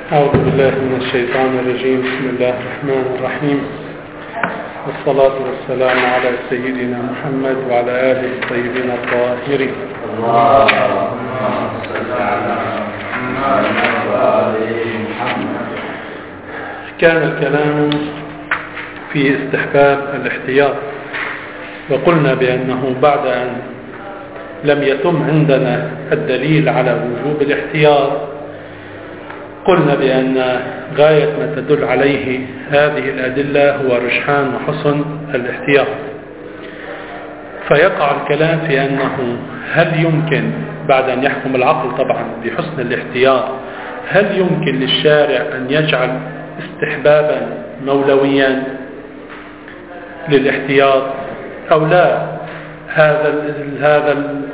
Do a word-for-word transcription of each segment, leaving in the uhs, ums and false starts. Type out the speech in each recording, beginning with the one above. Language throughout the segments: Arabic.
أعوذ بالله من الشيطان الرجيم. بسم الله الرحمن الرحيم، والصلاة والسلام على سيدنا محمد وعلى آله الطيبين الطاهرين. اللهم صل على محمد وآل محمد. كان الكلام في استحباب الاحتياط، وقلنا بأنه بعد أن لم يتم عندنا الدليل على وجوب الاحتياط، قلنا بأن غاية ما تدل عليه هذه الأدلة هو رجحان وحسن الاحتياط. فيقع الكلام في أنه هل يمكن بعد أن يحكم العقل طبعا بحسن الاحتياط، هل يمكن للشارع أن يجعل استحبابا مولويا للاحتياط أو لا؟ هذا هذا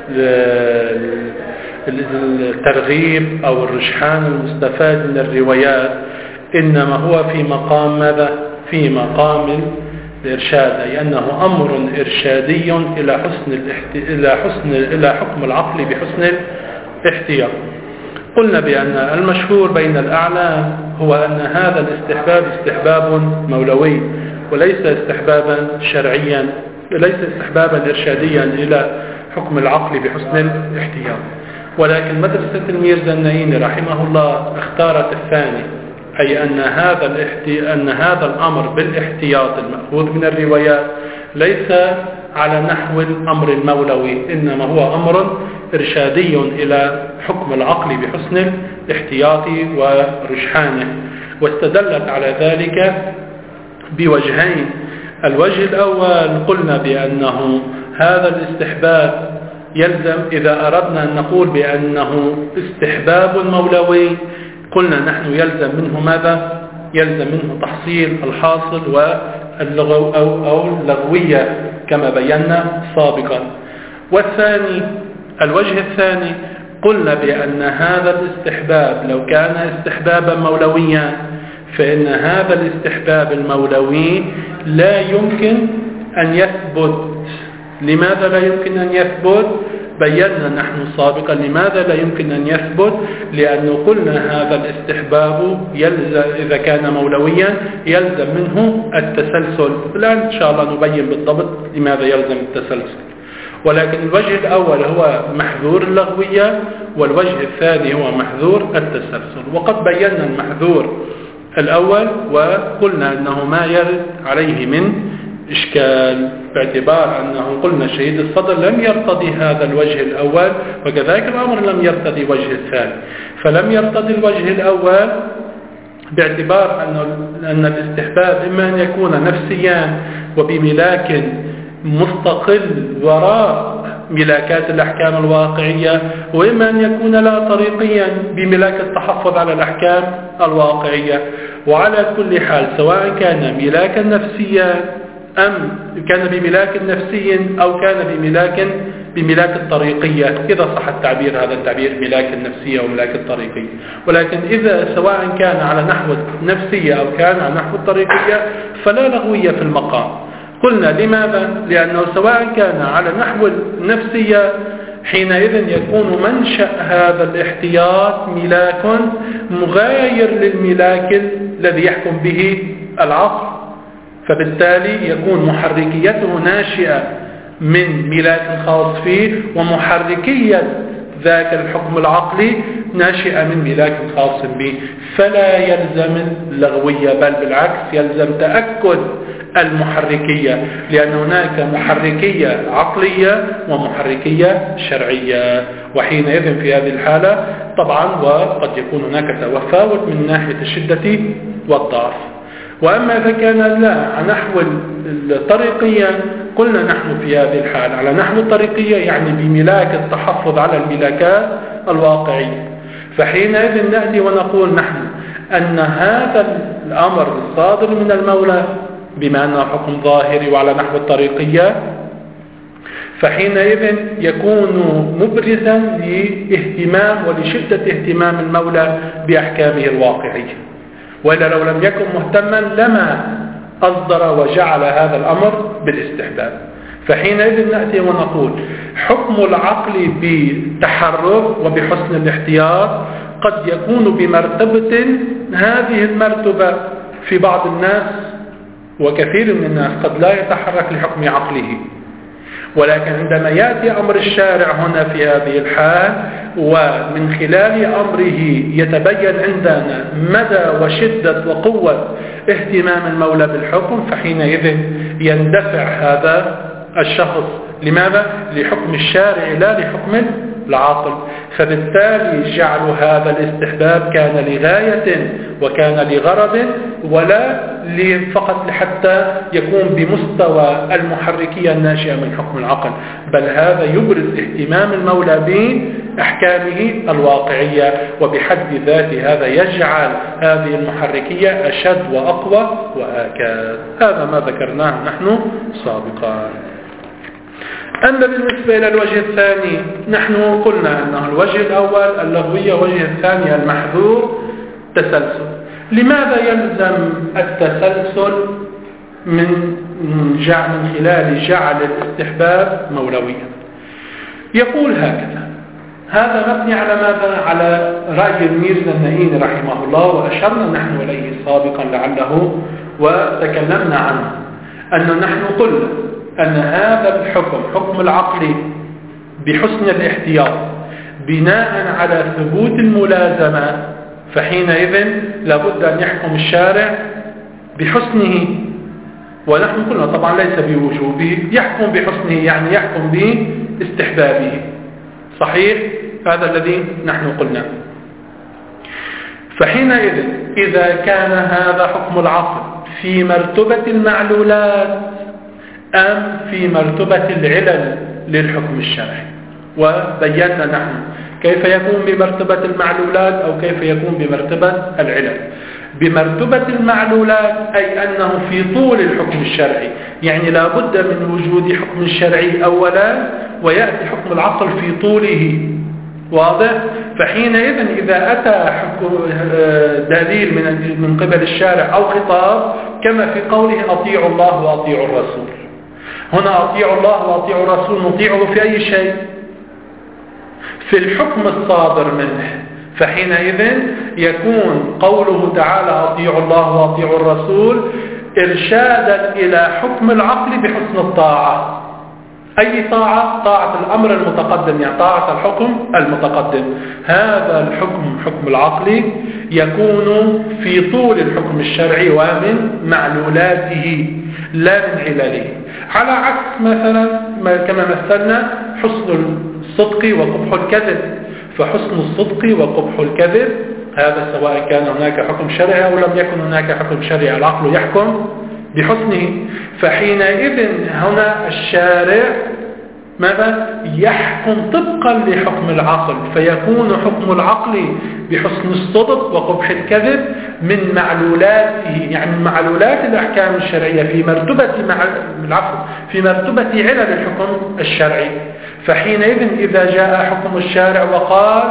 الترغيب أو الرجحان المستفاد من الروايات إنما هو في مقام ماذا؟ في مقام الإرشاد، أي أنه أمر إرشادي إلى حسن الاحت... إلى حسن إلى حكم العقل بحسن الاحتياط. قلنا بأن المشهور بين الأعلام هو أن هذا الاستحباب استحباب مولوي وليس استحبابا شرعيا، ليس استحبابا إرشاديا إلى حكم العقل بحسن الاحتياط. ولكن مدرسة الميرزا النعيني رحمه الله اختارت الثاني، أي أن هذا الاحتي... أن هذا الأمر بالاحتياط المأخوذ من الروايات ليس على نحو الأمر المولوي، إنما هو أمر إرشادي إلى حكم العقل بحسن الاحتياط ورجحانه. واستدلت على ذلك بوجهين. الوجه الأول قلنا بأنه هذا الاستحباب يلزم إذا أردنا أن نقول بأنه استحباب مولوي، قلنا نحن يلزم منه ماذا؟ يلزم منه تحصيل الحاصل واللغو أو, أو اللغوية كما بينا سابقا. والثاني الوجه الثاني قلنا بأن هذا الاستحباب لو كان استحبابا مولويا فإن هذا الاستحباب المولوي لا يمكن أن يثبت. لماذا لا يمكن أن يثبت؟ بينا نحن سابقا لماذا لا يمكن أن يثبت، لأنه قلنا هذا الاستحباب يلزم إذا كان مولويا يلزم منه التسلسل. الآن إن شاء الله نبين بالضبط لماذا يلزم التسلسل. ولكن الوجه الأول هو محذور اللغوية، والوجه الثاني هو محذور التسلسل. وقد بينا المحذور الأول وقلنا أنه ما يرد عليه من إشكال، باعتبار أنه قلنا شهيد الصدر لم يرتضي هذا الوجه الأول، وكذلك الأمر لم يرتضي وجه الثاني. فلم يرتضي الوجه الأول باعتبار أن الاستحباب إما أن يكون نفسيا وبملاك مستقل وراء ملاكات الأحكام الواقعية، وإما أن يكون لا طريقيا بملاك التحفظ على الأحكام الواقعية. وعلى كل حال سواء كان ملاكا نفسيا أم كان بملاك نفسي أو كان بملاك بملاك الطريقية، إذا صح التعبير هذا التعبير ملاك النفسية وملاك الطريقية. ولكن إذا سواء كان على نحو النفسية أو كان على نحو الطريقية فلا لغوية في المقام. قلنا لماذا؟ لأنه سواء كان على نحو النفسية حينئذ يكون منشأ هذا الاحتياط ملاك مغاير للملاك الذي يحكم به العقل، فبالتالي يكون محركيته ناشئة من ملاك خاص فيه، ومحركية ذاك الحكم العقلي ناشئة من ملاك خاص به. فلا يلزم اللغوية، بل بالعكس يلزم تأكد المحركية، لأن هناك محركية عقلية ومحركية شرعية. وحينئذ في هذه الحالة طبعا وقد يكون هناك تفاوت من ناحية الشدة والضعف. وأما إذا كان لا على نحو الطريقية قلنا نحن في هذه الحالة على نحو الطريقية يعني بملاك التحفظ على الملاكات الواقعية. فحينئذ نأتي ونقول نحن أن هذا الأمر الصادر من المولى بما أنه حكم ظاهري وعلى نحو الطريقية، فحينئذ يكون مبرزا لاهتمام ولشدة اهتمام المولى بأحكامه الواقعية. وإلا لو لم يكن مهتما لما أصدر وجعل هذا الأمر بالاستحباب. فحينئذ نأتي ونقول حكم العقل بتحرر وبحسن الاحتياط قد يكون بمرتبة هذه المرتبة في بعض الناس، وكثير من الناس قد لا يتحرك لحكم عقله، ولكن عندما يأتي أمر الشارع هنا في هذه الحال ومن خلال أمره يتبين عندنا مدى وشدة وقوة اهتمام المولى بالحكم، فحينئذ يندفع هذا الشخص. لماذا؟ لحكم الشارع لا لحكم العاقل. فبالتالي جعل هذا الاستحباب كان لغاية وكان لغرض، ولا فقط حتى يكون بمستوى المحركية الناشئة من حكم العقل، بل هذا يبرز اهتمام المولى بأحكامه الواقعية، وبحد ذات هذا يجعل هذه المحركية أشد وأقوى وآكاد. هذا ما ذكرناه نحن سابقا. أما بالنسبة إلى الوجه الثاني، نحن قلنا أنه الوجه الأول اللغوية، والوجه الثاني المحذور تسلسل. لماذا يلزم التسلسل من جعل من خلال جعل الاستحباب مولويا؟ يقول هكذا: هذا مبني على ماذا؟ على رأي الميرزا النائين رحمه الله، وأشرنا نحن إليه سابقا لعله وتكلمنا عنه، أنه نحن قلنا أن هذا الحكم حكم العقل بحسن الاحتياط بناء على ثبوت الملازمة، فحينئذ لابد أن يحكم الشارع بحسنه، ونحن قلنا طبعا ليس بوجوبه، يحكم بحسنه يعني يحكم باستحبابه. صحيح؟ هذا الذي نحن قلنا. فحينئذ إذا كان هذا حكم العقل في مرتبة المعلولات أم في مرتبة العلل للحكم الشرعي، وبينا نحن كيف يكون بمرتبة المعلولات أو كيف يكون بمرتبة العلل. بمرتبة المعلولات أي أنه في طول الحكم الشرعي، يعني لا بد من وجود حكم الشرعي أولا ويأتي حكم العقل في طوله. واضح؟ فحينئذ إذا أتى دليل من من قبل الشارع أو خطاب كما في قوله أطيعوا الله وأطيعوا الرسول، هنا أطيعوا الله وأطيعوا الرسول نطيعه في أي شيء؟ في الحكم الصادر منه. فحينئذ يكون قوله تعالى أطيعوا الله وأطيعوا الرسول إرشادا إلى حكم العقل بحسن الطاعة. أي طاعة؟ طاعة الأمر المتقدم، يعني طاعة الحكم المتقدم. هذا الحكم حكم العقل يكون في طول الحكم الشرعي ومن معلولاته لا من علله، على عكس مثلا كما مثلنا حسن الصدق وقبح الكذب. فحسن الصدق وقبح الكذب هذا سواء كان هناك حكم شرعي أو لم يكن هناك حكم شرعي، العقل يحكم بحسنه. فحينئذ هنا الشارع ماذا؟ يحكم طبقا لحكم العقل، فيكون حكم العقل بحسن الصدق وقبح الكذب من معلولاته، يعني من معلولات الأحكام الشرعية في مرتبة مع العقل في مرتبة علل الحكم الشرعي. فحينئذ إذا جاء حكم الشارع وقال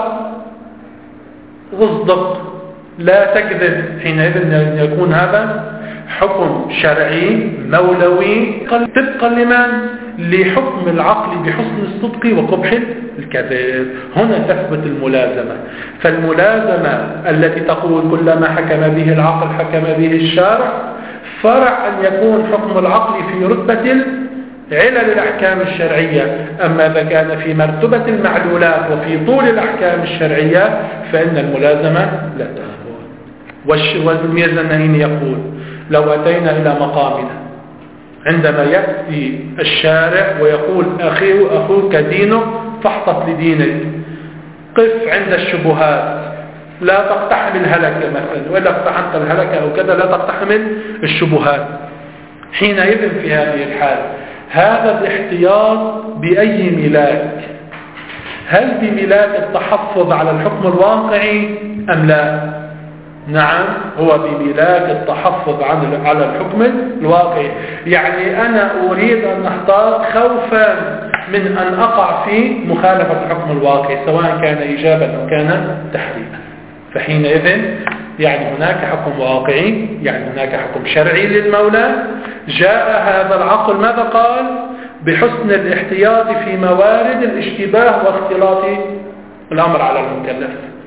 اصدق لا تكذب، حينئذ يكون هذا حكم شرعي مولوي طبقا لمن؟ لحكم العقل بحسن الصدق وقبح الكذب. هنا تثبت الملازمة. فالملازمة التي تقول كلما حكم به العقل حكم به الشارع، فرع أن يكون حكم العقل في رتبة علل الأحكام الشرعية. أما إذا كان في مرتبة المعلولات وفي طول الأحكام الشرعية فإن الملازمة لا تثبت. والميرزا النائين يقول لو أتينا إلى مقامنا عندما يأتي الشارع ويقول أخي أخوك دينه فاحتط لدينك، قف عند الشبهات، لا تقتحم الهلكة مثلا، وإلا اقتحمت الهلكة أو كذا لا تقتحم الشبهات. حينئذ في هذه الحال هذا الاحتياط بأي ملاك؟ هل بملاك التحفظ على الحكم الواقعي أم لا؟ نعم، هو بملاك التحفظ على الحكم الواقعي. يعني أنا أريد أن أحتاط خوفا من أن أقع في مخالفة الحكم الواقعي سواء كان إيجابا أو كان تحريما. فحينئذ يعني هناك حكم واقعي، يعني هناك حكم شرعي للمولى. جاء هذا العقل ماذا قال؟ بحسن الاحتياط في موارد الاشتباه واختلاط الأمر على المكلف.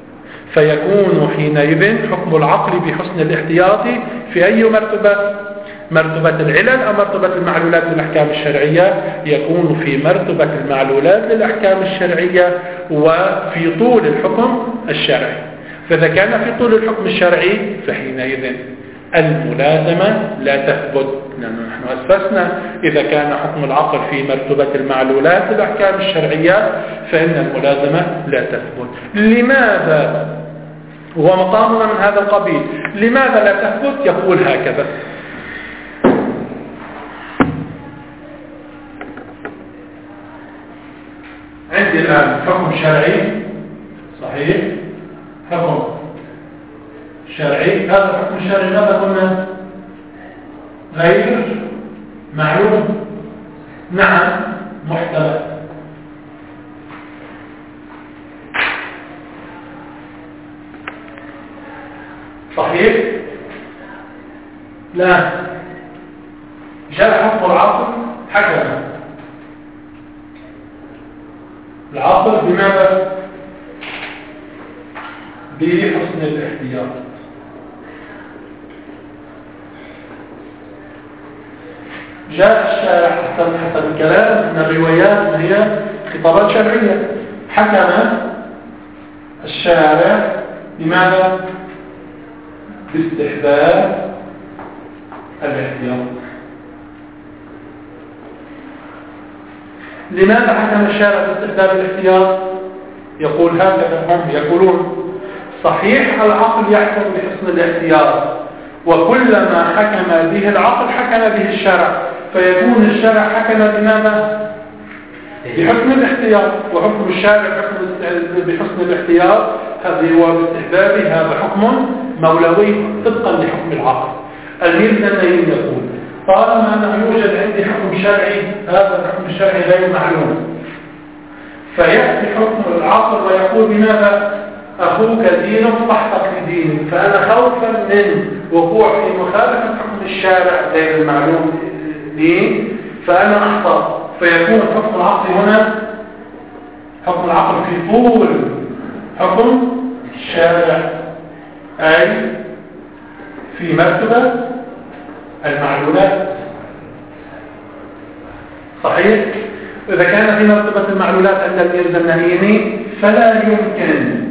فيكون حينئذ حكم العقل بحسن الاحتياط في أي مرتبة؟ مرتبة العلل أو مرتبة المعلولات للأحكام الشرعية؟ يكون في مرتبة المعلولات للأحكام الشرعية وفي طول الحكم الشرعي. فإذا كان في طول الحكم الشرعي فحينئذ الملازمة لا تثبت، لأنه نحن أسفسنا إذا كان حكم العقل في مرتبة المعلولات للأحكام الشرعية فإن الملازمة لا تثبت. لماذا؟ هو مقامنا من هذا القبيل. لماذا لا تثبت؟ يقول هكذا: عندي الآن حكم شرعي صحيح، حكم شرعي، هذا الحكم الشرعي ماذا قلنا؟ غير معلوم، نعم محتمل. صحيح؟ لا، جاء حكم العقل حكم العقل بماذا؟ بحسن الاحتياط. جاء الشارع حسب الكلام ان الروايات هي خطابات شرعيه، حكم الشارع بماذا؟ باستحباب الاحتياط. لماذا حكم الشارع باستحباب الاحتياط؟ يقول هكذا هم يقولون: صحيح العقل يحكم بحسن الاحتياط، وكلما حكم به العقل حكم به الشرع، فيكون الشرع حكم بماذا؟ بحسن الاحتياط، وحكم الشارع حكم بحسن الاحتياط هذه هو باستحبابه، هذا حكم مولوي طبقا لحكم العقل. الميرزا يقول: طالما أنه يوجد عندي حكم شرعي، هذا الحكم الشرعي غير معلوم، فيأتي حكم العقل ويقول: بماذا؟ أخوك دين فاحتق لدينك، فأنا خوفا من وقوع في مخالفة حكم الشارع غير المعلوم لي فأنا أخطأ، فيكون حكم العقل هنا حكم العقل في طول حكم الشارع، أي في مرتبة المعلولات. صحيح؟ إذا كان في مرتبة المعلولات عند الميرزا النهيني فلا يمكن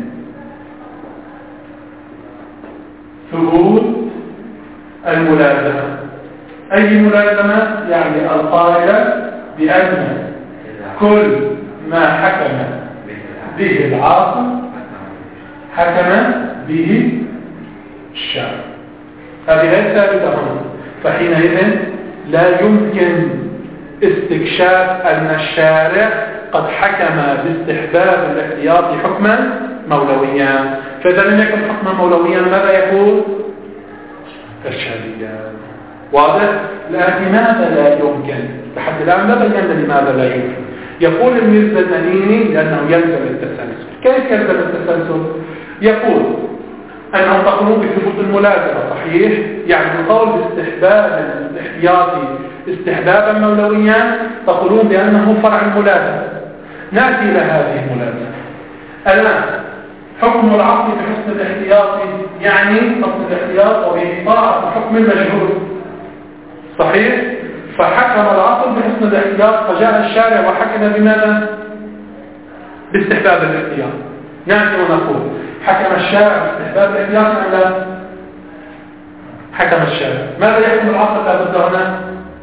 ثبوت الملازمة. أي ملازمة؟ يعني القائلة بأن كل ما حكم به العاقل حكم به الشارع، هذه غير ثابتة هنا. فحينئذ لا يمكن استكشاف أن الشارع قد حكم باستحباب الاحتياط حكما مولويا. فإذا لم يكن حكما مولويا ماذا يكون؟ إرشاديا. واضح؟ الآن لماذا لا يمكن؟ لحد الآن ما بينا لماذا لا يمكن. يقول الميرزا النهيني لأنه يلزم التسلسل. كيف يلزم التسلسل؟ يقول أنهم تقولون بثبوت الملازمة صحيح، يعني القول باستحباب الاحتياطي استحبابا مولويا تقولون بأنه فرع الملازمة. نأتي إلى هذه الملازمة الآن. حكم العقل بحسن الاحتياط يعني حسن الاحتياط وبإطاعة حكم المجهول صحيح، فحكم العقل بحسن الاحتياط، فجاء الشارع وحكم بماذا؟ باستحباب الاحتياط. نأتي ونقول: حكم الشارع باستحباب الاحتياط أم لا؟ حكم الشارع. ماذا يحكم العقل لا بد هنا؟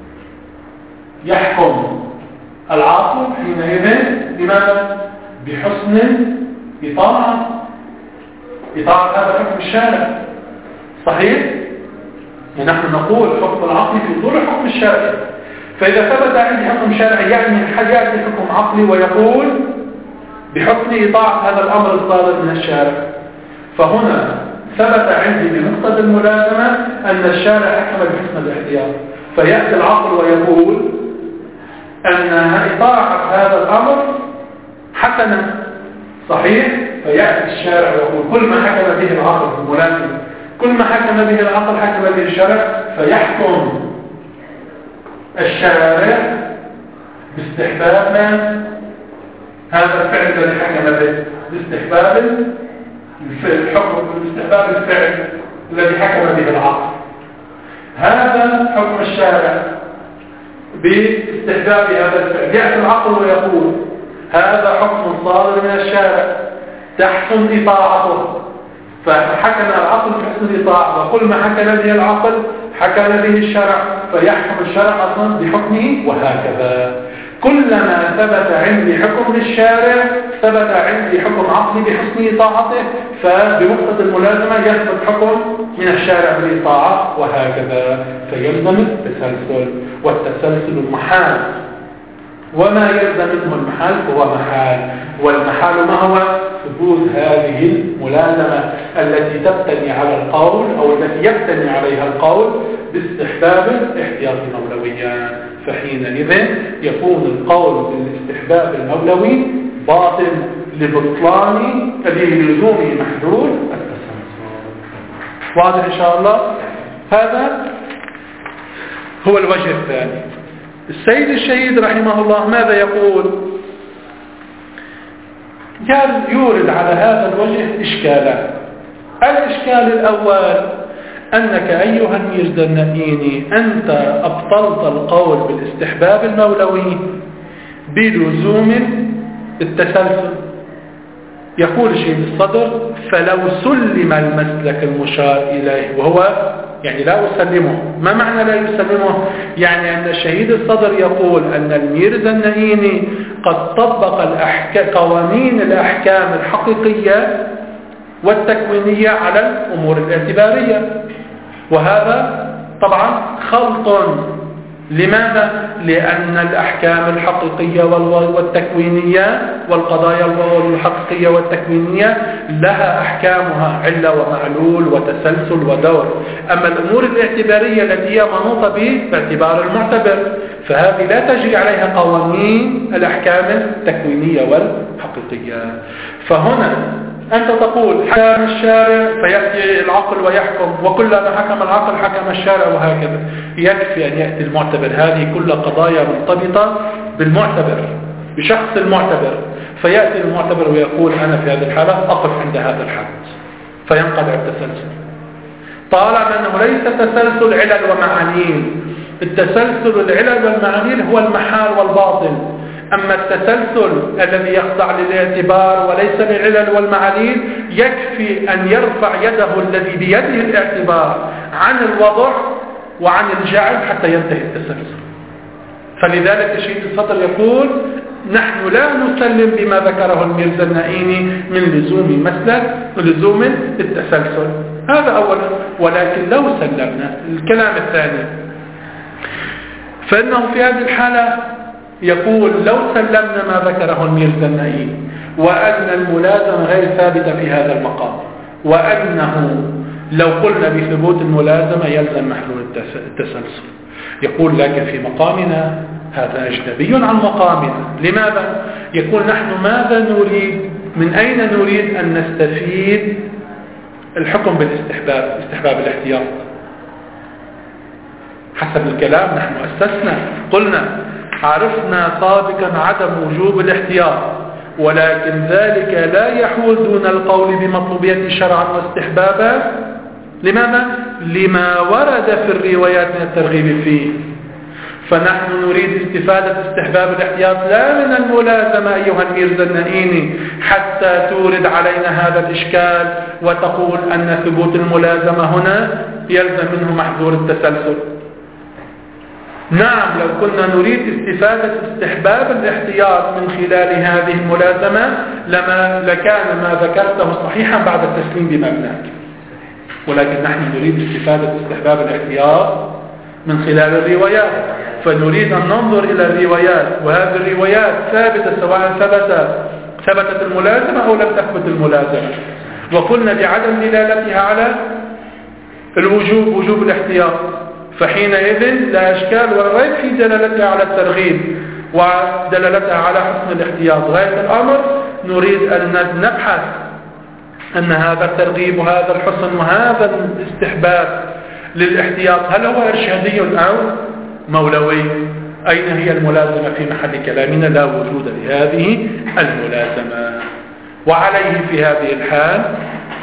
يحكم العقل حينئذ بماذا؟ بحسن إطاعة إطاعة هذا حكم الشارع صحيح؟ نحن نقول حكم العقل في طول حكم الشارع. فإذا ثبت عندي حكم شرعي يعني حاجات حكم عقلي ويقول بحسن إطاعة هذا الأمر الصادر من الشارع، فهنا ثبت عندي بمقتضى الملازمة أن الشارع حكم بحسن الاحتياط، فيأتي العقل ويقول أن إطاعة هذا الأمر حسنة صحيح، فيأتي الشارع ويقول كل ما حكم به العقل الملازم، كل ما حكم به العقل حكم به الشرع، فيحكم الشارع باستحباب هذا الفعل الذي حكم به باستحباب الحكم باستحباب الفعل الذي حكم به العقل. هذا حكم الشارع باستحباب هذا الفعل. يأتي العقل ويقول هذا حكم صادر من الشارع تحسن إطاعته، فحكم العقل بحسن الإطاعة، وكل ما حكم به العقل حكم به الشرع، فيحكم الشرع أصلا بحكمه، وهكذا. كلما ثبت عندي حكم للشارع ثبت عندي حكم عقلي بحسن إطاعته، فبمقتضى الملازمة يثبت حكم من الشارع بالإطاعة، وهكذا. فيلزم التسلسل، والتسلسل محال، وما يلزم منه المحال هو محال. والمحال ما هو؟ ثبوت هذه الملازمة التي تبتني على القول أو التي يبتني عليها القول باستحباب الاحتياط مولويا، فحينئذ يكون القول بالاستحباب المولوي باطل لبطلان لزوم محذور التسلسل. واضح إن شاء الله؟ هذا هو الوجه الثاني. السيد الشهيد رحمه الله ماذا يقول؟ يورد على هذا الوجه إشكالات. الإشكال الأول أنك أيها الميرزا النئيني أنت أبطلت القول بالاستحباب المولوي بلزوم التسلسل. يقول شهيد الصدر فلو سلم المسلك المشار إليه، وهو يعني لا أسلمه. ما معنى لا يسلمه؟ يعني أن شهيد الصدر يقول أن الميرزا النئيني قد طبق الأحكام قوانين الأحكام الحقيقية والتكوينية على الأمور الاعتبارية، وهذا طبعا خلط. لماذا؟ لأن الأحكام الحقيقية والتكوينية والقضايا الحقيقية والتكوينية لها أحكامها علة ومعلول وتسلسل ودور. أما الأمور الاعتبارية التي هي منوطة باعتبار المعتبر فهذه لا تجري عليها قوانين الأحكام التكوينية والحقيقية. فهنا أنت تقول حكم الشارع فيأتي العقل ويحكم، وكلما حكم العقل حكم الشارع، وهكذا. يكفي أن يأتي المعتبر. هذه كل قضايا مرتبطة بالمعتبر، بشخص المعتبر، فيأتي المعتبر ويقول أنا في هذه الحالة أقف عند هذا الحد، فينقطع التسلسل. طالما أنه ليس تسلسل علل ومعانيل. التسلسل العلل والمعانيل هو المحال والباطل. أما التسلسل الذي يخضع للاعتبار وليس للعلل والمعانيل يكفي أن يرفع يده الذي بيده الاعتبار عن الوضع وعن الجعل حتى ينتهي التسلسل. فلذلك شهيد الصدر يقول نحن لا نسلم بما ذكره الميرزا النئيني من لزوم مسلك لزوم التسلسل. هذا أولا. ولكن لو سلمنا الكلام الثاني فإنه في هذه الحالة يقول لو سلمنا ما ذكره الميرزا النئيني وأن الملازمة غير ثابتة في هذا المقام، وأنه لو قلنا بثبوت الملازمة يلزم محلول التسلسل، يقول لك في مقامنا هذا أجنبي عن مقامنا. لماذا؟ يقول نحن ماذا نريد؟ من أين نريد أن نستفيد الحكم بالاستحباب، استحباب الاحتياط؟ حسب الكلام نحن أسسنا قلنا عرفنا سابقا عدم وجوب الاحتياط، ولكن ذلك لا يحول دون القول بمطلوبية شرعا واستحبابا. لماذا؟ لما ورد في الروايات من الترغيب فيه. فنحن نريد استفادة استحباب الاحتياط لا من الملازمة أيها الميرزا النئيني حتى تورد علينا هذا الإشكال وتقول أن ثبوت الملازمة هنا يلزم منه محظور التسلسل. نعم لو كنا نريد استفادة استحباب الاحتياط من خلال هذه الملازمة لما لكان ما ذكرته صحيحا بعد التسليم بمبناك، ولكن نحن نريد استفادة استحباب الاحتياط من خلال الروايات، فنريد أن ننظر إلى الروايات، وهذه الروايات ثابتة سواء ثبت ثبتت الملازمة أو لم تثبت الملازمة، وقلنا بعدم دلالتها على الوجوب وجوب الاحتياط، فحينئذ لا أشكال ولا ريب في دلالتها على الترغيب ودلالتها على حسن الاحتياط. غاية الأمر نريد أن نبحث أن هذا الترغيب وهذا الحسن وهذا الاستحباب للاحتياط هل هو إرشادي أو مولوي؟ أين هي الملازمة في محل كلامنا؟ لا وجود لهذه الملازمة. وعليه في هذه الحال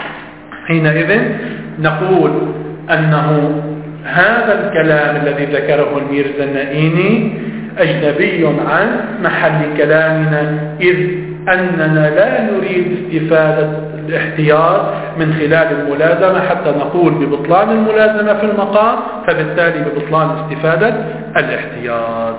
حينئذ نقول أنه هذا الكلام الذي ذكره الميرزا النائيني أجنبي عن محل كلامنا، إذ أننا لا نريد استفادة الاحتياط من خلال الملازمة حتى نقول ببطلان الملازمة في المقام، فبالتالي ببطلان استفادة الاحتياط.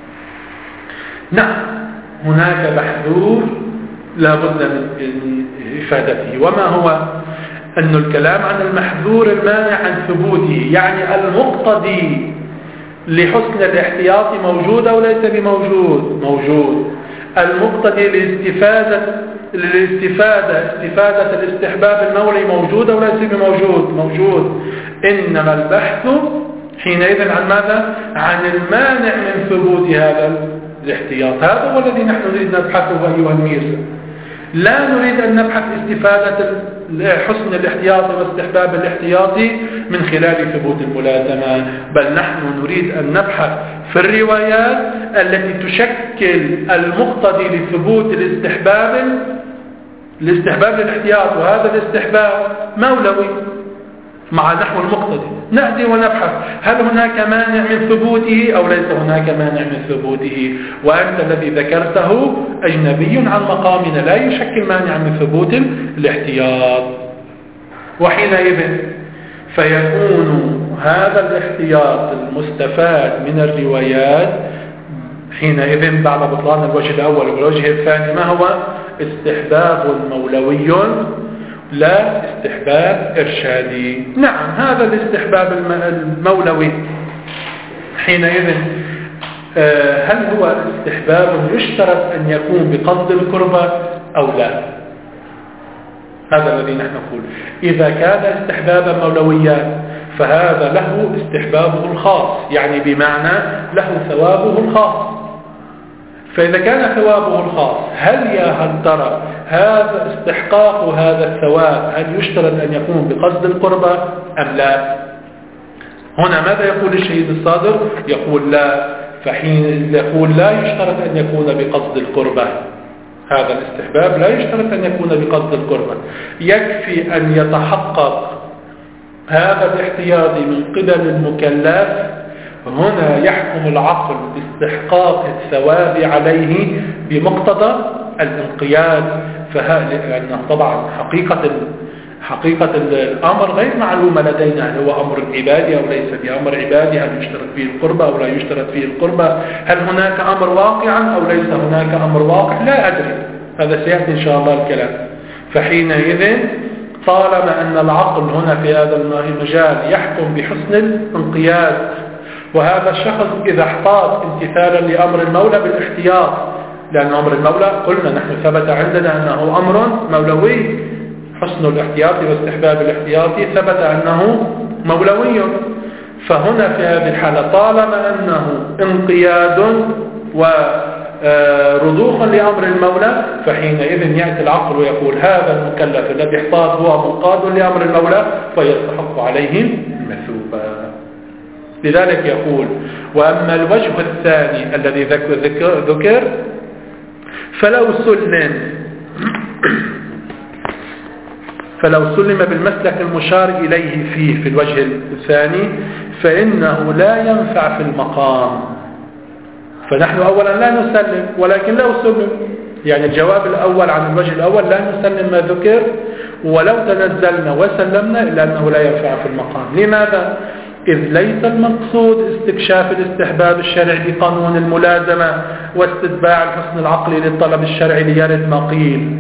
نعم، هناك محذور لا بد من إفادته، وما هو؟ أن الكلام عن المحذور المانع عن ثبوته، يعني المقتضي لحسن الاحتياط موجود أو ليس بموجود؟ موجود. المقتضي لاستفادة للاستفادة استفادة الاستحباب المولي موجود أو ليس بموجود؟ موجود. إنما البحث حينئذ عن ماذا؟ عن المانع من ثبوت هذا الاحتياط. هذا هو الذي نحن نريد نبحثه أيها الميرزا. لا نريد أن نبحث استفادة حسن الاحتياط واستحباب الاحتياط من خلال ثبوت الملازمة، بل نحن نريد أن نبحث في الروايات التي تشكل المقتضي لثبوت الاستحباب الاستحباب للاحتياط، وهذا الاستحباب مولوي مع نحو المقتضي. نأتي ونبحث هل هناك مانع من ثبوته أو ليس هناك مانع من ثبوته، وأنت الذي ذكرته أجنبي عن مقامنا لا يشكل مانع من ثبوت الاحتياط. وحينئذ فيكون هذا الاحتياط المستفاد من الروايات حينئذ بعد بطلان الوجه الأول والوجه الثاني ما هو؟ استحباب مولوي لا استحباب إرشادي. نعم، هذا الاستحباب المولوي حينئذ هل هو استحباب يشترط أن يكون بقصد القربة أو لا؟ هذا الذي نحن نقول. إذا كان استحبابا مولويا فهذا له استحبابه الخاص، يعني بمعنى له ثوابه الخاص. فإذا كان ثوابه الخاص هل يا هل ترى هذا استحقاق هذا الثواب هل يشترط أن يكون بقصد القربة أم لا؟ هنا ماذا يقول الشهيد الصادر؟ يقول لا. فحين يقول لا يشترط أن يكون بقصد القربة، هذا الاستحباب لا يشترط أن يكون بقصد القربة، يكفي أن يتحقق هذا الاحتياط من قبل المكلف. هنا يحكم العقل باستحقاق الثواب عليه بمقتضى الانقياد، لأنه طبعا حقيقة حقيقة الأمر غير معلومة لدينا، هل هو أمر عبادي أو ليس بأمر عبادي، هل يشترط فيه القربة أو لا يشترط فيه القربة، هل هناك أمر واقعا أو ليس هناك أمر واقع، لا أدري، هذا سيأتي إن شاء الله الكلام. فحينئذ طالما أن العقل هنا في هذا المجال يحكم بحسن الانقياد، وهذا الشخص إذا احتاط امتثالا لأمر المولى بالاحتياط، لأن أمر المولى قلنا نحن ثبت عندنا أنه أمر مولوي، حسن الاحتياط واستحباب الاحتياط ثبت أنه مولوي. فهنا في هذه الحالة طالما أنه انقياد ورضوخ لأمر المولى، فحينئذ يأتي العقل ويقول هذا المكلف الذي احتاط هو منقاد لأمر المولى فيستحق عليه المثوبة. لذلك يقول وأما الوجه الثاني الذي ذكر فلو سلم فلو سلم بالمسلك المشار إليه فيه في الوجه الثاني فإنه لا ينفع في المقام. فنحن أولا لا نسلم، ولكن لو سلم، يعني الجواب الأول عن الوجه الأول لا نسلم ما ذكر، ولو تنزلنا وسلمنا إلا أنه لا ينفع في المقام. لماذا؟ إذ ليس المقصود استكشاف الاستحباب الشرعي بقانون الملازمة واستتباع الحسن العقلي للطلب الشرعي ليرد ما قيل،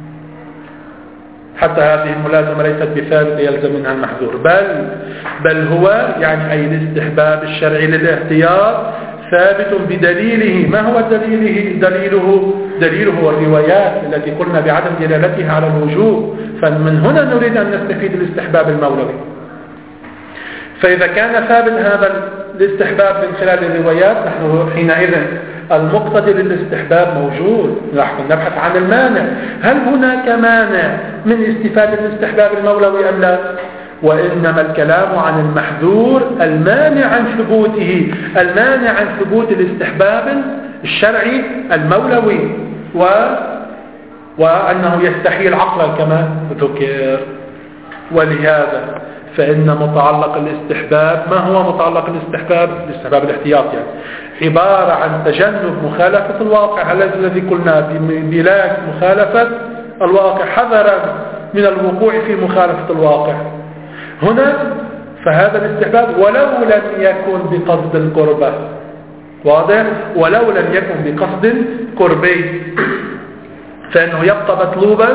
حتى هذه الملازمة ليست بثابتة يلزم منها المحذور، بل بل هو يعني أي الاستحباب الشرعي للاحتياط ثابت بدليله. ما هو دليله؟ دليله دليله الروايات التي قلنا بعدم دلالتها على الوجوب، فمن هنا نريد أن نستفيد الاستحباب المولوي. فإذا كان ثابت هذا الاستحباب من خلال الروايات نحن حينئذ المقتضي للاستحباب موجود، نحن نبحث عن المانع، هل هناك مانع من استفادة الاستحباب المولوي أم لا؟ وإنما الكلام عن المحذور المانع عن ثبوته، المانع عن ثبوت الاستحباب الشرعي المولوي، و... وأنه يستحيل عقلا كما ذكر. ولهذا فإن متعلق الاستحباب، ما هو متعلق الاستحباب؟ الاستحباب الاحتياط يعني عبارة عن تجنب مخالفة الواقع الذي قلنا بملاك مخالفة الواقع حذرا من الوقوع في مخالفة الواقع. هنا فهذا الاستحباب ولو لم يكن بقصد القربة، واضح؟ ولو لم يكن بقصد قربي فإنه يبقى مطلوبا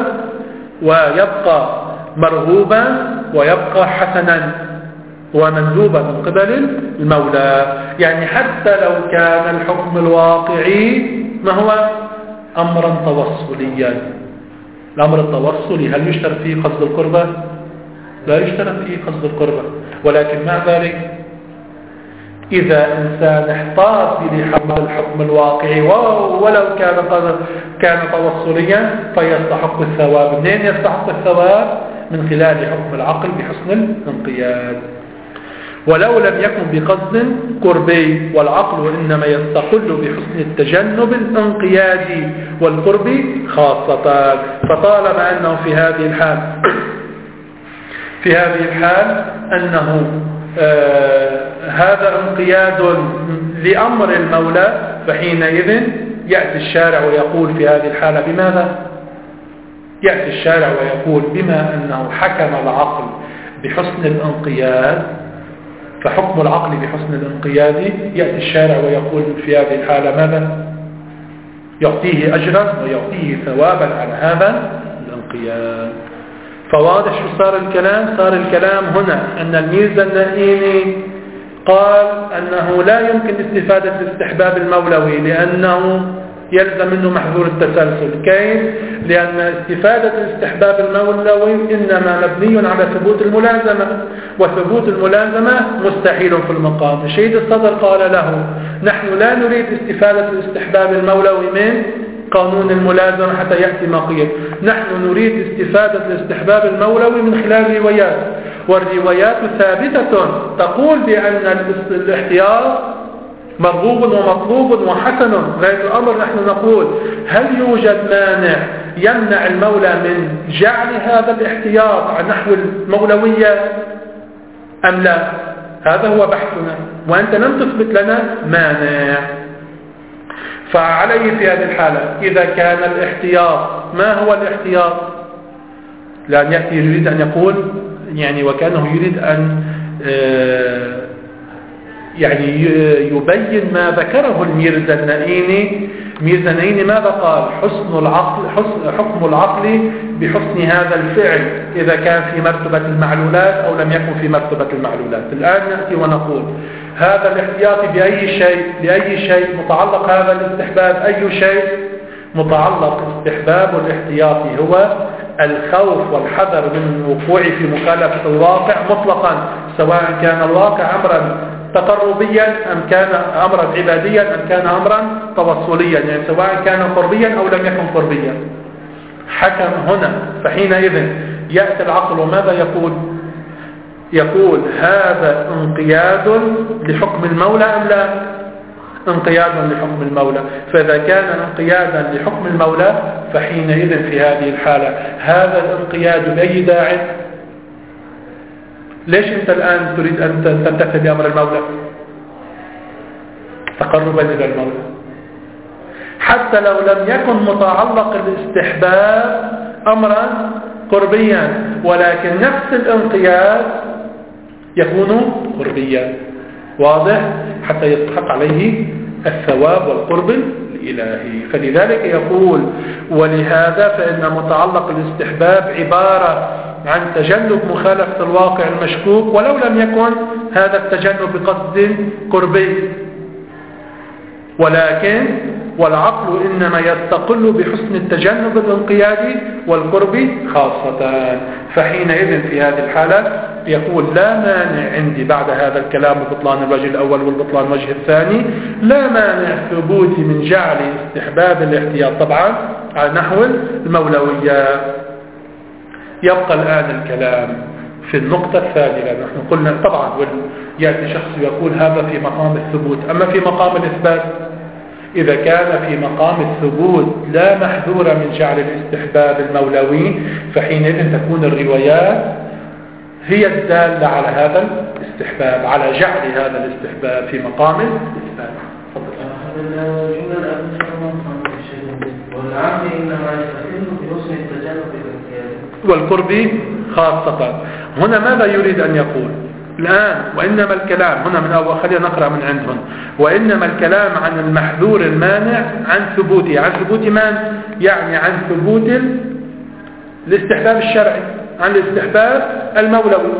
ويبقى مرغوبا ويبقى حسنا ومندوبا من قبل المولى. يعني حتى لو كان الحكم الواقعي ما هو أمرا توصليا، الأمر التوصلي هل يشترط فيه قصد القربة؟ لا يشترط فيه قصد القربة، ولكن مع ذلك إذا إنسان احتاط لحمل الحكم الواقعي ولو كان كان توصليا فيستحق الثواب. منين يستحق الثواب؟ من خلال حكم العقل بحسن الانقياد. ولو لم يكن بقصد قربي، والعقل إنما يستقل بحسن التجنب الانقيادي والقرب خاصة. فطالما أنه في هذه الحال في هذه الحال أنه آه هذا انقياد لأمر المولى، فحينئذ يأتي الشارع ويقول في هذه الحالة بماذا؟ يأتي الشارع ويقول بما أنه حكم العقل بحسن الانقياد، فحكم العقل بحسن الانقياد، يأتي الشارع ويقول في هذه الحالة ماذا؟ يعطيه أجرا ويعطيه ثوابا على هذا الانقياد. فواضح شو صار الكلام؟ صار الكلام هنا أن الميرزا النائيني قال أنه لا يمكن استفادة الاستحباب المولوي لأنه يلزم منه محظور التسلسل. كيف؟ لأن استفادة الاستحباب المولوي إنما مبني على ثبوت الملازمة، وثبوت الملازمة مستحيل في المقام. الشهيد الصدر قال له نحن لا نريد استفادة الاستحباب المولوي من قانون الملازمة حتى يأتي ما قيل، نحن نريد استفادة الاستحباب المولوي من خلال روايات، والروايات ثابتة تقول بأن الاحتياط مرغوب ومطلوب وحسن. غير الأمر نحن نقول هل يوجد مانع يمنع المولى من جعل هذا الاحتياط على نحو المولوية أم لا؟ هذا هو بحثنا، وأنت لم تثبت لنا مانع. فعليه في هذه الحالة إذا كان الاحتياط، ما هو الاحتياط؟ لأن يأتي يريد أن يقول يعني وكأنه يريد أن يعني يبين ما ذكره الميرزا النائيني. الميرزا النائيني ماذا قال؟ حسن العقل، حسن حكم العقل بحسن هذا الفعل إذا كان في مرتبة المعلولات أو لم يكن في مرتبة المعلولات. الآن نأتي ونقول هذا الاحتياط بأي شيء؟ لأي شيء متعلق هذا الاستحباب؟ أي شيء متعلق استحباب الاحتياط؟ هو الخوف والحذر من الوقوع في مخالفة الواقع مطلقا، سواء كان الواقع أمرا تقربيا أم كان أمرا عباديا أم كان أمرا توصليا، يعني سواء كان قربيا أو لم يكن قربيا. حكم هنا، فحينئذ يأتي العقل وماذا يقول؟ يقول هذا انقياد لحكم المولى أم لا؟ انقيادا لحكم المولى. فإذا كان انقيادا لحكم المولى فحينئذ في هذه الحالة هذا الانقياد بأي داعي؟ ليش أنت الآن تريد أن تمتثل بأمر المولى؟ تقربا إلى المولى. حتى لو لم يكن متعلق الاستحباب أمرا قربيا، ولكن نفس الانقياد يكون قربيا، واضح؟ حتى يستحق عليه الثواب والقرب الإلهي. فلذلك يقول ولهذا فإن متعلق الاستحباب عبارة عن تجنب مخالفة الواقع المشكوك ولو لم يكن هذا التجنب بقصد قربي، ولكن والعقل إنما يستقل بحسن التجنب الانقيادي والقرب خاصة. فحينئذ في هذه الحالة يقول لا مانع عندي بعد هذا الكلام ببطلان الوجه الأول والبطلان الوجه الثاني، لا مانع ثبوت من جعل استحباب الاحتياط طبعا على نحو المولوية. يبقى الآن الكلام في النقطة الثانية. نحن قلنا طبعا يأتي شخص يقول هذا في مقام الثبوت، أما في مقام الإثبات إذا كان في مقام الثبوت لا محذور من جعل الاستحباب المولوي فحينئذ تكون الروايات هي الدالة على هذا الاستحباب، على جعل هذا الاستحباب في مقام الإثبات. والعبد إنما يستفيد بحسن التجانب بالامتياز والقرب خاصة. هنا ماذا يريد أن يقول الآن؟ وإنما الكلام هنا من أول، خلينا نقرأ من عندهم. وإنما الكلام عن المحذور المانع عن ثبوته، عن ثبوت من؟ يعني عن ثبوت الاستحباب الشرعي، عن الاستحباب المولوي.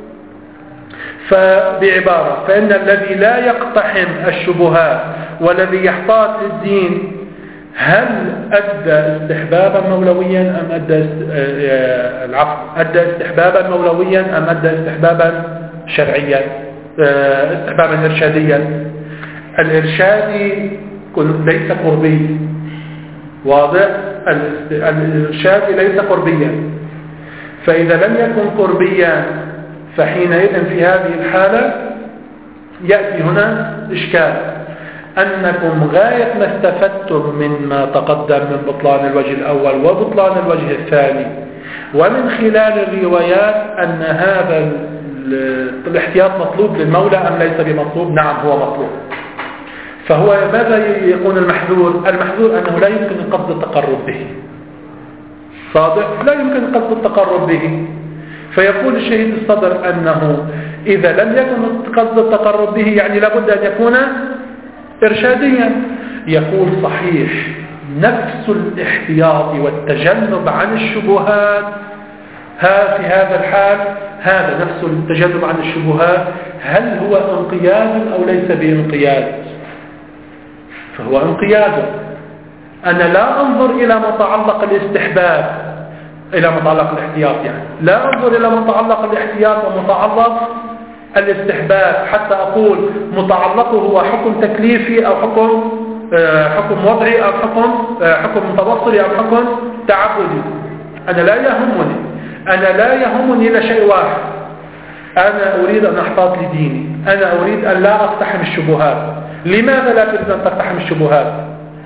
فبعبارة، فإن الذي لا يقتحم الشبهات والذي يحتاط للدين هل أدى استحبابا مولويا أم أدى العفو أدى استحبابا مولويا أم أدى استحبابا شرعيا، استحبابا إرشاديا؟ الإرشادي ليس قربي، واضح؟ الإرشادي ليس قربيا، فإذا لم يكن قربيا فحينئذ في هذه الحالة يأتي هنا إشكال، أنكم غاية ما استفدتم مما تقدم من بطلان الوجه الأول وبطلان الوجه الثاني ومن خلال الروايات أن هذا الاحتياط مطلوب للمولى أم ليس بمطلوب؟ نعم هو مطلوب. فهو ماذا يكون المحذور؟ المحذور أنه لا يمكن قصد التقرب به، صادق؟ لا يمكن قصد التقرب به. فيقول الشهيد الصدر أنه إذا لم يكن قصد التقرب به يعني لابد أن يكون إرشاديا. يقول صحيح، نفس الاحتياط والتجنب عن الشبهات ها في هذا الحال، هذا نفس التجنب عن الشبهات هل هو انقياد أو ليس بانقياد؟ فهو انقياد. أنا لا أنظر إلى متعلق الاستحباب، إلى متعلق الاحتياط، يعني لا أنظر إلى متعلق الاحتياط ومتعلق الاستحباب حتى أقول متعلقه هو حكم تكليفي أو حكم حكم وضعي أو حكم حكم متبصري أو حكم تعبدي. أنا لا يهمني أنا لا يهمني إلا شيء واحد، أنا أريد أن أحتاط لديني، أنا أريد أن لا أقتحم الشبهات. لماذا لا تريد أن تقتحم الشبهات؟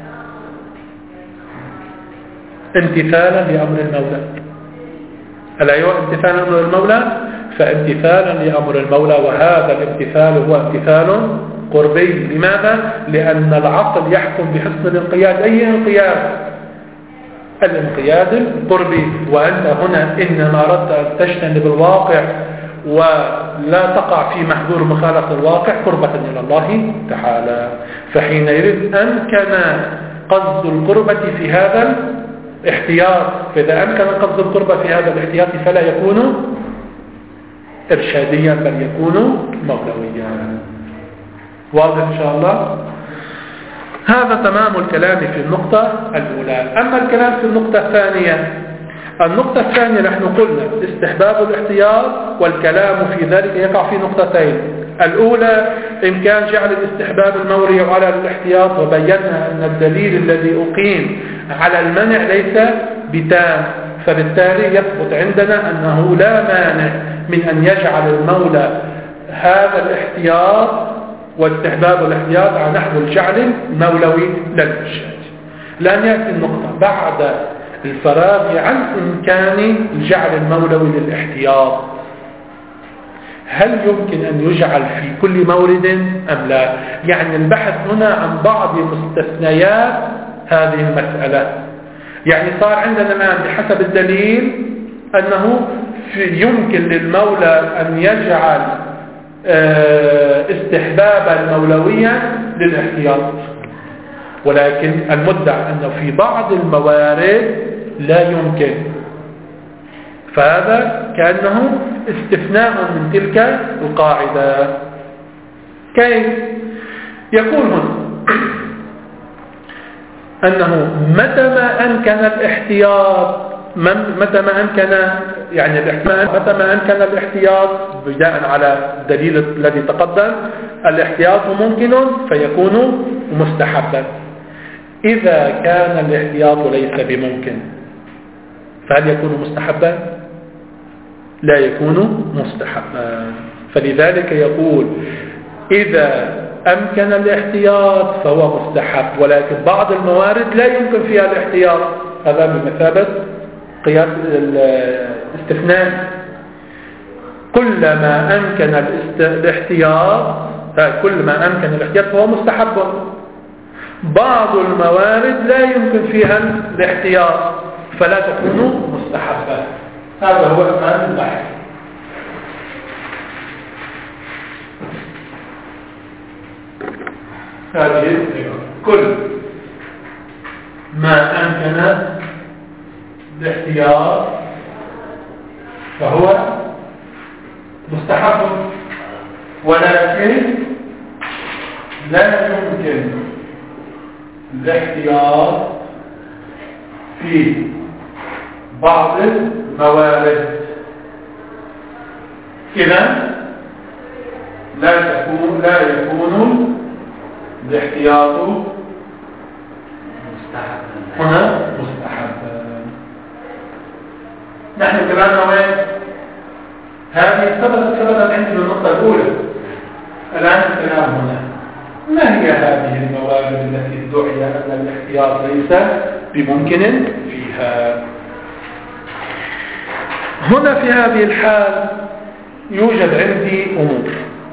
امتثالا لأمر المولى. الأيوة امتثالا لأمر المولى، فامتثالا لأمر المولى، وهذا الامتثال هو امتثال قربي. لماذا؟ لأن العقل يحكم بحسن الانقياد. أي انقياد؟ الانقياد القربي. وأنت هنا إنما أردت أن تجتنب الواقع ولا تقع في محذور مخالفة الواقع قربة إلى الله تعالى. فحينئذ أمكن قصد القربة في هذا الاحتياط، فإذا أمكن قصد القربة في هذا الاحتياط فلا يكون إرشاديا بل يكون مولويا. واضح إن شاء الله؟ هذا تمام الكلام في النقطة الأولى. أما الكلام في النقطة الثانية، النقطة الثانية نحن قلنا استحباب الاحتياط، والكلام في ذلك يقع في نقطتين. الأولى إمكان جعل الاستحباب الموري على الاحتياط، وبينا أن الدليل الذي أقيم على المنع ليس بتام، فبالتالي يثبت عندنا أنه لا مانع من أن يجعل المولى هذا الاحتياط واستحباب الاحتياط على نحو الجعل المولوي للإرشاد. لأن يأتي النقطة بعد الفراغ عن إمكان الجعل المولوي للاحتياط، هل يمكن أن يجعل في كل مورد أم لا؟ يعني البحث هنا عن بعض مستثنيات هذه المسألة. يعني صار عندنا الآن بحسب الدليل أنه يمكن للمولى أن يجعل استحبابا مولويا للاحتياط، ولكن المدعى أنه في بعض الموارد لا يمكن، فهذا كأنه استثناء من تلك القاعدة. كيف؟ يقول هنا أنه متى ما أمكن الاحتياط، متى ما أمكن يعني متى ما أمكن الاحتياط بناء على الدليل الذي تقدم، الاحتياط ممكن فيكون مستحبا. إذا كان الاحتياط ليس بممكن فهل يكون مستحبا؟ لا يكون مستحبا. فلذلك يقول إذا أمكن الاحتياط فهو مستحب، ولكن بعض الموارد لا يمكن فيها الاحتياط، هذا بمثابة قياس الاستثناء. كلما أمكن الاحتياط كل ما أمكن الاحتياط فهو مستحب. بعض الموارد لا يمكن فيها الاحتياط فلا تكون مستحبة. هذا هو الآن البحث. هذه كل ما أمكن الاحتياط فهو مستحب، ولكن لا يمكن الاحتياط في بعض الموارد. إذا لا تكون لا يكون الاحتياط هنا مستحبا. نحن كمان وين هذه ثبتت ثبتت عندنا النقطة الأولى. الآن الكلام هنا ما هي هذه الموارد التي ادعي أن الاحتياط ليس بممكن فيها؟ هنا في هذه الحال يوجد عندي أمور.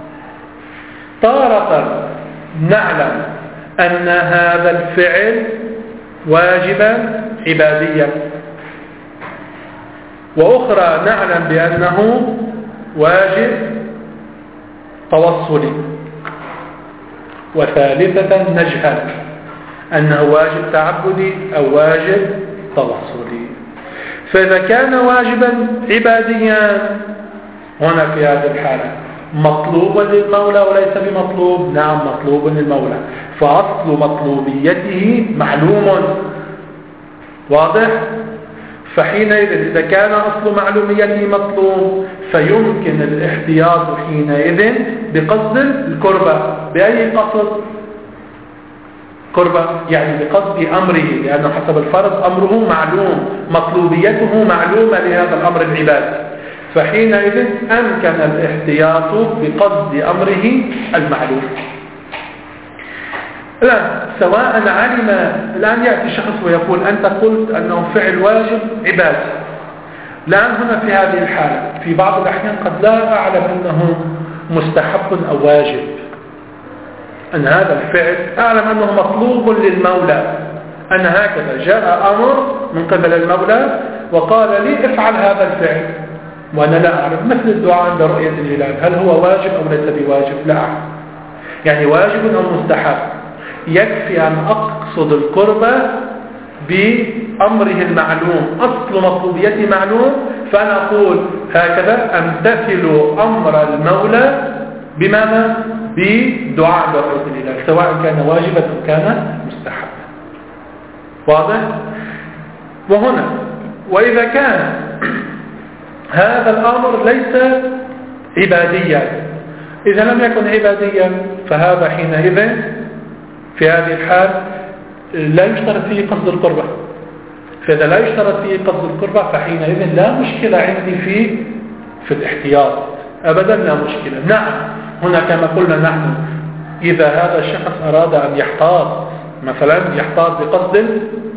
تارة نعلم أن هذا الفعل واجبا عباديا، وأخرى نعلم بأنه واجب توصلي، وثالثة نجهل أنه واجب تعبدي أو واجب توصلي. فإذا كان واجبا عباديا هنا في هذه الحالة مطلوبا للمولى وليس بمطلوب. نعم مطلوب للمولى، فأصل مطلوبيته معلوم. واضح؟ فحينئذ إذا كان أصل معلوميته مطلوب فيمكن الاحتياط حينئذ بقصد القربة. بأي قصد؟ قربة يعني بقصد أمره، لأنه حسب الفرض أمره معلوم، مطلوبيته معلومة لهذا الأمر العبادي، فحينئذ أمكن الاحتياط بقصد أمره المعلوم. الآن سواء علم، الآن يأتي شخص ويقول أنت قلت أنه فعل واجب عبادي. الآن هنا في هذه الحالة في بعض الأحيان قد لا أعلم أنه مستحب أو واجب، أن هذا الفعل أعلم أنه مطلوب للمولى، أن هكذا جاء أمر من قبل المولى وقال لي افعل هذا الفعل وأنا لا أعرف، مثل الدعاء عند رؤية الهلال، هل هو واجب أو ليس بواجب؟ لا أعرف، يعني واجب أو مستحب. يكفي أن أقصد القربة بأمره المعلوم، أصل مطلوبيته معلوم، فأنا أقول هكذا أمتثل أمر المولى بماذا؟ بدعاء رؤية الهلال، سواء كان واجبا أو كان مستحبا. واضح؟ وهنا وإذا كان هذا الأمر ليس عباديا، إذا لم يكن عباديا فهذا حينئذ في هذه الحال لا يشترط فيه قصد القربة. فإذا لا يشترط فيه قصد القربة فحينئذ لا مشكلة عندي في في الاحتياط أبدا، لا مشكلة. نعم هنا كما قلنا نحن إذا هذا الشخص أراد أن يحتاط مثلا يحتاط بقصد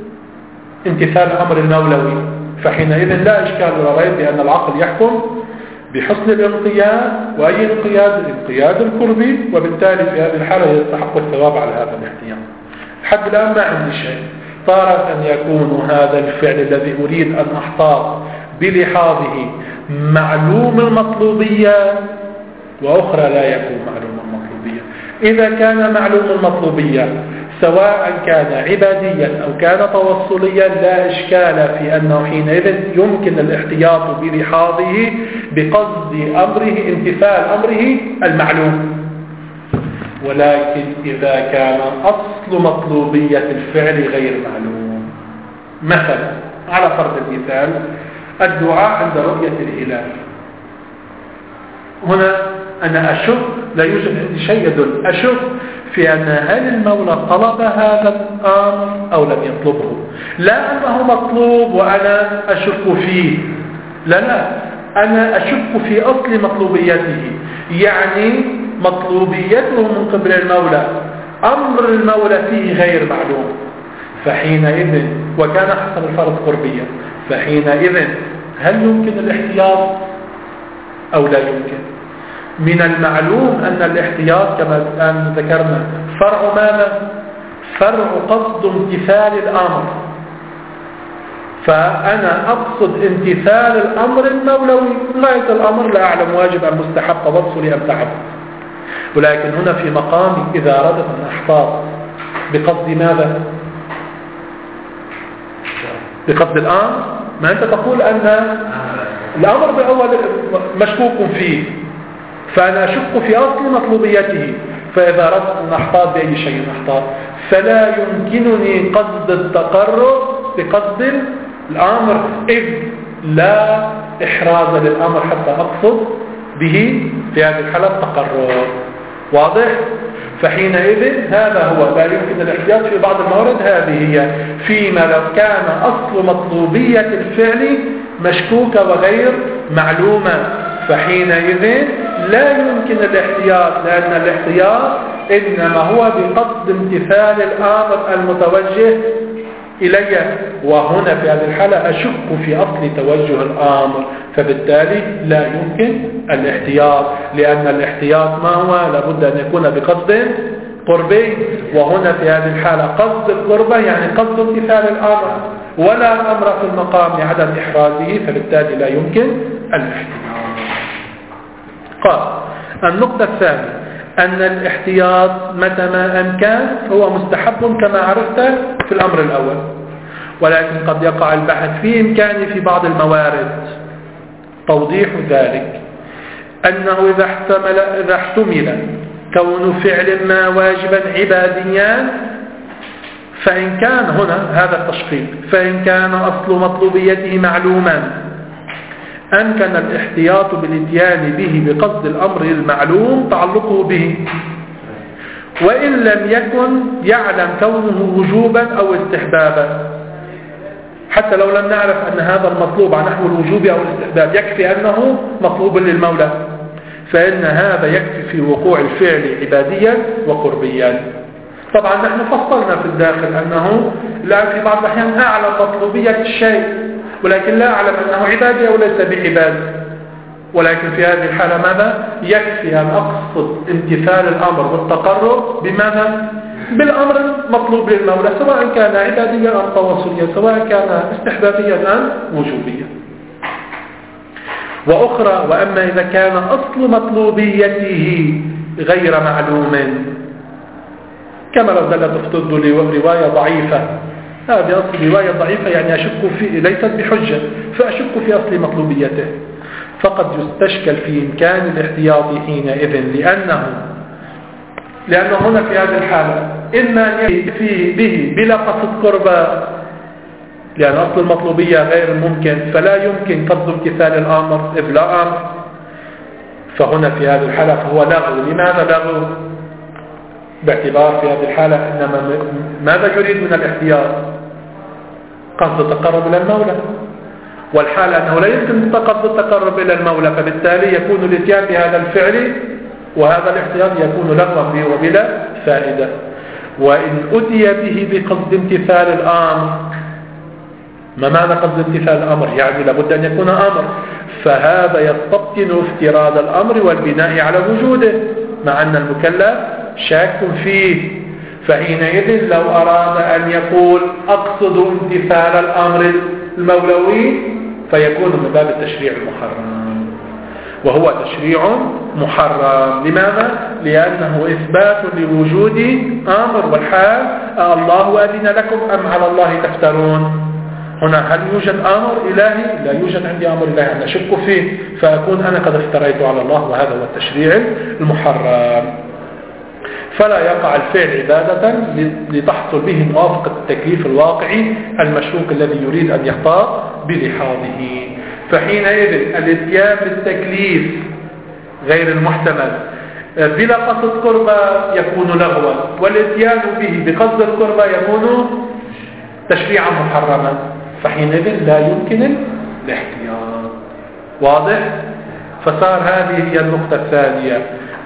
امتثال أمر المولوي فحينئذ لا إشكال ولا ريب بأن العقل يحكم بحسن الانقياد، وأي انقياد؟ الانقياد القربي، وبالتالي في هذه الحالة يستحق الثواب على هذا الاحتياط. لحد الآن ما عندي شيء. تارة أن يكون هذا الفعل الذي أريد أن أحتاط بلحاظه معلوم المطلوبية، وأخرى لا يكون معلوم المطلوبية. إذا كان معلوم المطلوبية سواء كان عباديا أو كان توصليا لا إشكال في أنه حينئذ يمكن الاحتياط بلحاظه بقصد أمره امتثال أمره المعلوم. ولكن إذا كان أصل مطلوبية الفعل غير معلوم، مثلا على فرض المثال الدعاء عند رؤية الهلال، هنا أنا أشك لا يوجد عندي شيء يدل أشك في أن هل المولى طلب هذا الأمر أو لم يطلبه. لا أنه مطلوب وأنا أشك فيه، لا لا أنا أشك في أصل مطلوبيته، يعني مطلوبيته من قبل المولى، أمر المولى فيه غير معلوم، فحينئذ وكان حسب الفرض قربيا، فحينئذ هل يمكن الاحتياط أو لا يمكن. من المعلوم أن الاحتياط كما الآن ذكرنا فرع ماذا؟ فرع قصد امتثال الأمر، فأنا أقصد امتثال الأمر المولوي، غاية الأمر لا أعلم واجب أم مستحب تبصري أم تعب. ولكن هنا في مقام إذا أردت أن أحتاط بقصد ماذا؟ بقصد الأمر. ما أنت تقول أن الأمر بأول مشكوك فيه، فأنا أشك في أصل مطلوبيته، فإذا أردت أن أحتاط بأي شيء أحتاط، فلا يمكنني قصد التقرب بقصد الأمر، إذ لا إحراز للأمر حتى أقصد به في هذه الحالة التقرب. واضح؟ فحينئذ هذا هو لا يمكن الاحتياط في بعض الموارد. هذه هي فيما لو كان أصل مطلوبية الفعل مشكوكة وغير معلومة، فحينئذ لا يمكن الاحتياط، لأن الاحتياط إنما هو بقصد امتثال الأمر المتوجه إلي، وهنا في هذه الحالة أشك في أصل توجه الأمر، فبالتالي لا يمكن الاحتياط، لأن الاحتياط ما هو؟ لابد أن يكون بقصد قربي، وهنا في هذه الحالة قصد القربة يعني قصد امتثال الأمر، ولا أمر في المقام لعدم إحرازه، فبالتالي لا يمكن الاحتياط. قال النقطة الثانية أن الاحتياط متى ما أمكن هو مستحب كما عرفت في الأمر الأول، ولكن قد يقع البحث في إمكانه في بعض الموارد. توضيح ذلك أنه إذا احتمل, إذا احتمل كون فعل ما واجبا عباديا، فإن كان هنا هذا التشخيص، فإن كان أصل مطلوبيته معلوما أمكن الاحتياط بالاتيان به بقصد الأمر المعلوم تعلقه به، وإن لم يكن يعلم كونه وجوبا أو استحبابا. حتى لو لم نعرف أن هذا المطلوب عن نحو الوجوب أو الاستحباب، يكفي أنه مطلوب للمولى، فإن هذا يكفي في وقوع الفعل عباديا وقربيا. طبعا نحن فصلنا في الداخل أنه لا في بعض الأحيان أعلم مطلوبية الشيء، ولكن لا أعلم أنه عبادي أو ليس بعبادي، ولكن في هذه الحالة ماذا؟ يكفي أن أقصد امتثال الأمر والتقرب بماذا؟ بالأمر المطلوب للمولى، سواء كان عباديا أم تواصليا، سواء كان استحبابيا أم وجوبيا. وأخرى، وأما إذا كان أصل مطلوبيته غير معلوم، كما لو دلت افترض رواية ضعيفة، هذه أصل رواية ضعيفة يعني أشك في ليست بحجة، فأشك في أصل مطلوبيته، فقد يستشكل في إمكان الاحتياط حينئذ، لأنه لأنه هنا في هذه الحالة إما يأتي به بلا قصد قربى، لأن أصل المطلوبية غير ممكن، فلا يمكن قصد امتثال الأمر إذ لا أمر، فهنا في هذه الحالة فهو لغو. لماذا لغو؟ باعتبار في هذه الحالة إنما ماذا يريد من الاحتياط؟ قصد التقرب إلى المولى، والحالة أنه لا يمكن قصد التقرب إلى المولى، فبالتالي يكون الاتيان بهذا الفعل وهذا الاحتياط يكون لغوا به وبلا فائدة. وإن أتي به بقصد امتثال الأمر، ما معنى قصد امتثال الأمر؟ يعني لابد أن يكون أمر، فهذا يستبطن افتراض الأمر والبناء على وجوده، مع أن المكلف شاك فيه. فحينئذ لو أراد أن يقول أقصد امتثال الأمر المولوي، فيكون من باب التشريع المحرم، وهو تشريع محرم. لماذا؟ لأنه إثبات لوجود أمر، والحال الله أذن لكم أم على الله تفترون. هنا هل يوجد أمر إلهي؟ لا يوجد عندي أمر إلهي، أنا أشك فيه، فأكون أنا قد افتريت على الله، وهذا هو التشريع المحرم. فلا يقع الفعل عبادة لتحصل به موافقة التكليف الواقعي المشروك الذي يريد أن يحتاط بلحاظه. فحينئذ الاتيان بالتكليف غير المحتمل بلا قصد قربة يكون لغوا، والاتيان به بقصد القربة يكون تشريعا محرما، فحينئذ لا يمكن الاحتياط. واضح؟ فصار هذه هي النقطة الثانية،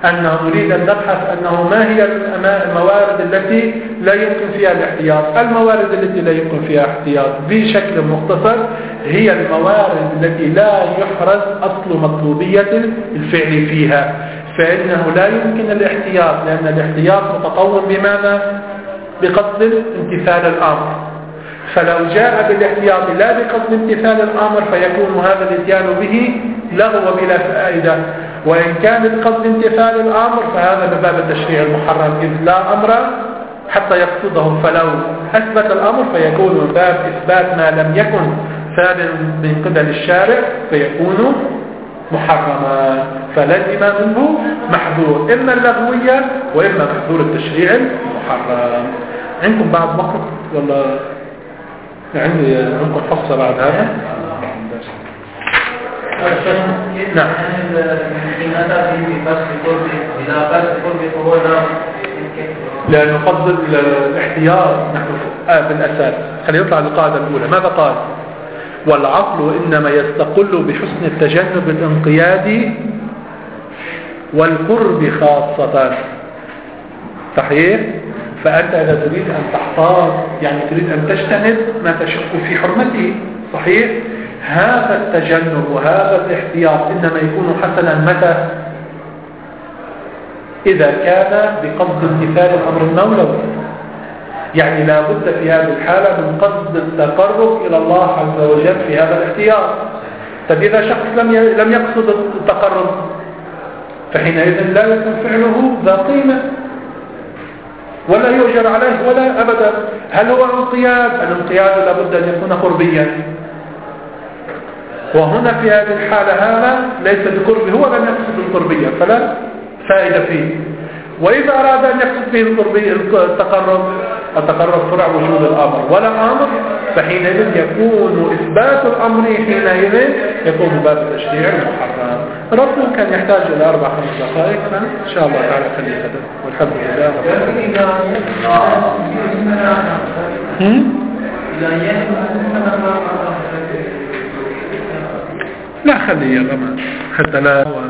أنه نريد أن نبحث أنه ما هي الموارد التي لا يمكن فيها الاحتياط. الموارد التي لا يمكن فيها احتياط بشكل مختصر هي الموارد التي لا يحرز أصل مطلوبية الفعل فيها، فإنه لا يمكن الاحتياط، لأن الاحتياط متطور بماذا؟ بقصد امتثال الأمر. فلو جاء بالاحتياط لا بقصد امتثال الأمر فيكون هذا الاتيان به لغو بلا فائدة، وإن كان بقصد امتثال الأمر فهذا من باب التشريع المحرم، إذ لا أمر حتى يقصده، فلو أثبت الأمر فيكون من باب إثبات ما لم يكن ثابتا من قبل الشارع فيكون محرما، فلازم منه محظور إما اللغوية وإما محظور التشريع المحرم. عندكم بعد مقر ولا عندي عندكم حصة بعد هذا؟ نعم. لأنه قصد الاحتياط نحن بالأساس. خلينا نطلع القاعدة الأولى. ماذا قال؟ والعقل إنما يستقل بحسن التجنب الانقيادي والقرب خاصة. صحيح؟ فأنت إذا تريد أن تحتاط يعني تريد أن تجتنب ما تشك في حرمته، صحيح؟ هذا التجنب وهذا الاحتياط إنما يكون حسنا متى؟ إذا كان بقصد امتثال الأمر المولوي، يعني لا بد في هذه الحالة من قصد التقرب إلى الله عز وجل في هذا الاحتياط. طب إذا شخص لم لم يقصد التقرب فحينئذ لا يكون فعله ذا قيمة ولا يؤجر عليه ولا أبدا. هل هو انقياد؟ الانقياد لابد أن يكون قربيا، وهنا في هذه الحالة هذا ليس بقربه، هو لم يقصد القربية فلا فائدة فيه. وإذا أراد أن يقصد فيه القربية التقرب، التقرب فرع وجود الأمر ولا أمر، فحينئذ يكون إثبات الأمر حينئذ يكون باب التشريع المحرم. ربنا كان يحتاج إلى أربع خمس دقائق، إن شاء الله تعالى خليه هذا والحمد لله. لا خليه يا جماعة حتى لا